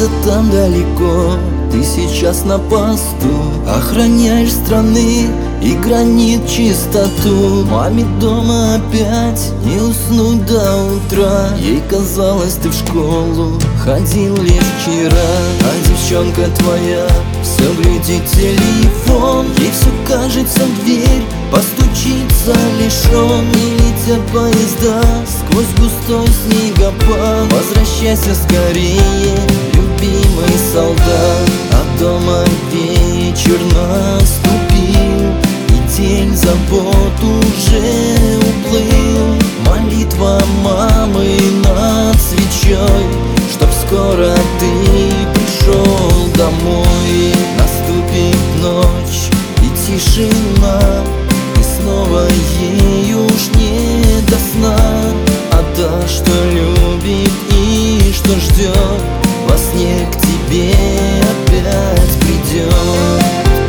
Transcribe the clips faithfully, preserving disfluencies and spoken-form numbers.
Где-то там далеко ты сейчас на посту, охраняешь страны и гранит чистоту. Маме дома опять не уснуть до утра. Ей казалось, ты в школу ходил лишь вчера. А девчонка твоя все глядит телефон. Ей все кажется, в дверь постучится лишь он. Не летят поезда сквозь густой снегопад. Возвращайся скорее, любимый солдат. А дома вечер наступил, и тень забот уже уплыл. Молитва мамы над свечой, чтоб скоро ты пришел домой. Наступит ночь и тишина, и снова ей уж не до сна. А та, что любит и что ждет, во сне к тебе опять придет.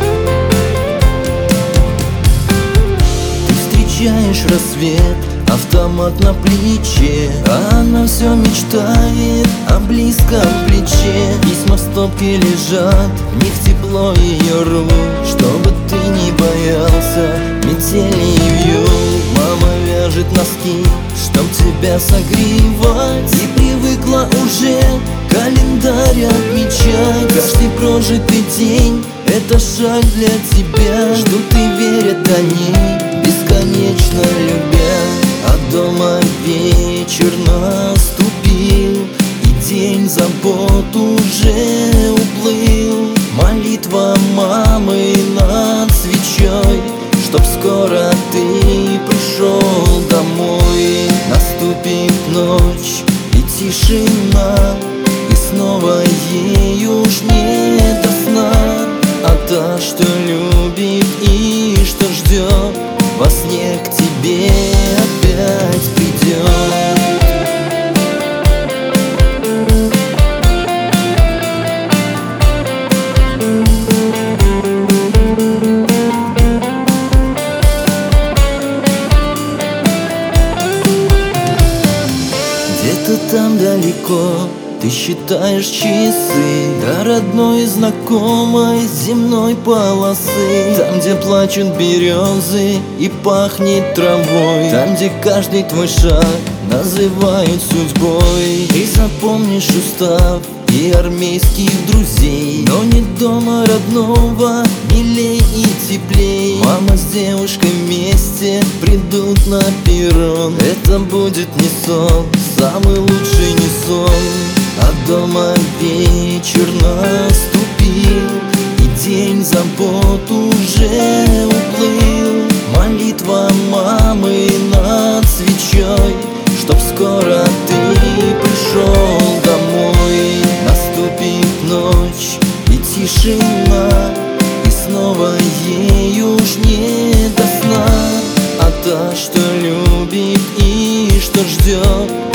Ты встречаешь рассвет, автомат на плече, а она все мечтает о близком плече. Письма в стопке лежат, в них тепло ее рук, чтобы ты не боялся метели и вьюг. Мама вяжет носки, чтоб тебя согревать, и привыкла уже календарь отмечать. Каждый прожитый день — это шаг для тебя. Ждут и верят они, бесконечно любя. А дома вечер наступил, и день забот уже уплыл. Молитва мамы над свечой, чтоб скоро ты пришел домой. Наступит ночь и тишина, и снова ей уж не до сна. А та, что любит и что ждет, во сне к тебе опять придет. Где-то там далеко ты считаешь часы до родной и знакомой земной полосы. Там, где плачут березы и пахнет травой, там, где каждый твой шаг называют судьбой. Ты запомнишь устав и армейских друзей, но нет дома родного, милей и теплей. Мама с девушкой вместе придут на перрон. Это будет не сон, самый лучший не сон. А дома вечер наступил, и день забот уже уплыл. Молитва мамы над свечой, чтоб скоро ты пришел домой. Наступит ночь и тишина, и снова ей уж не до сна. А та, что любит и что ждет,